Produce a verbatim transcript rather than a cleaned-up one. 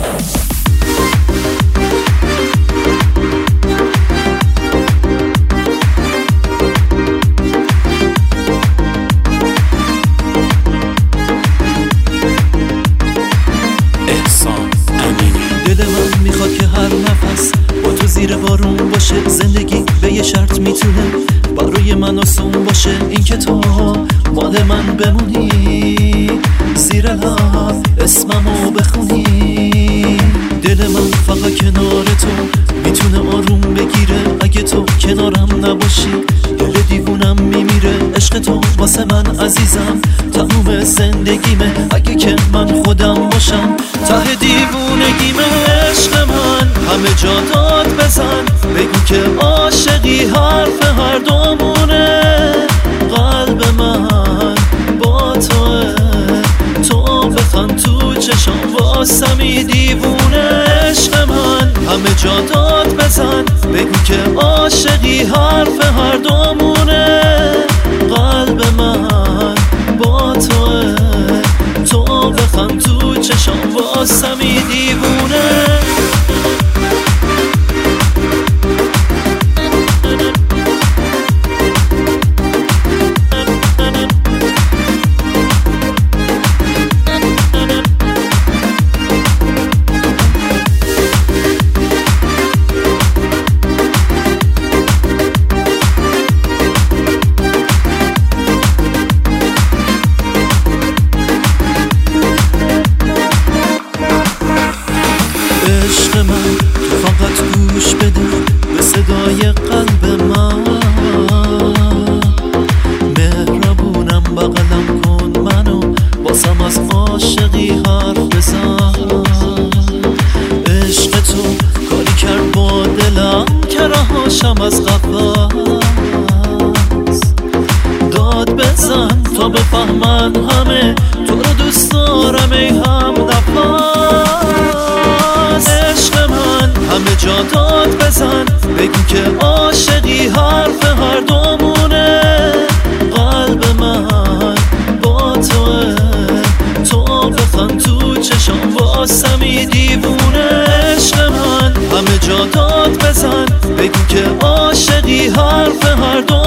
دل من میخواد که هر نفس با تو زیر بارون باشه. زندگی به یه شرط میتونه برای من آسون باشه، این که تو مال من بمونی، زیر لب اسممو بخونی. دل من فقط کنار تو میتونه آروم بگیره، اگه تو کنارم نباشی دل دیوونم میمیره. عشق تو واسه من عزیزم تموم زندگیمه، اگه که من خودم باشم ته دیوونگیمه. عشق من همه جا داد بزن، بگو که عاشقی حرف هر دومونه. قلب من با توه، تو بخند تو چشم واسمی دیوونه. عشق من همه جا داد بزن، بگو که عاشقی حرف هر دومونه. قلب من با توه، تو بخند تو چشم واسمی دیوونه. عشق من تو فقط گوش بده به صدای قلب من، مهربونم بغلم کن منو، بازم از عاشقی حرف بزن. عشق تو کاری کرد با دلم که رهاشم از قفس. داد بزن تا بفهمن همه تو رو دوست دارم ای هم نفس. عشق من همه جا داد بزن، بگو که عاشقی حرف هر دومونه. قلب من با توه، تو بخند تو چشم واسمی دیوونه. عشق من همه جا داد بزن، بگو که عاشقی حرف هر دومونه.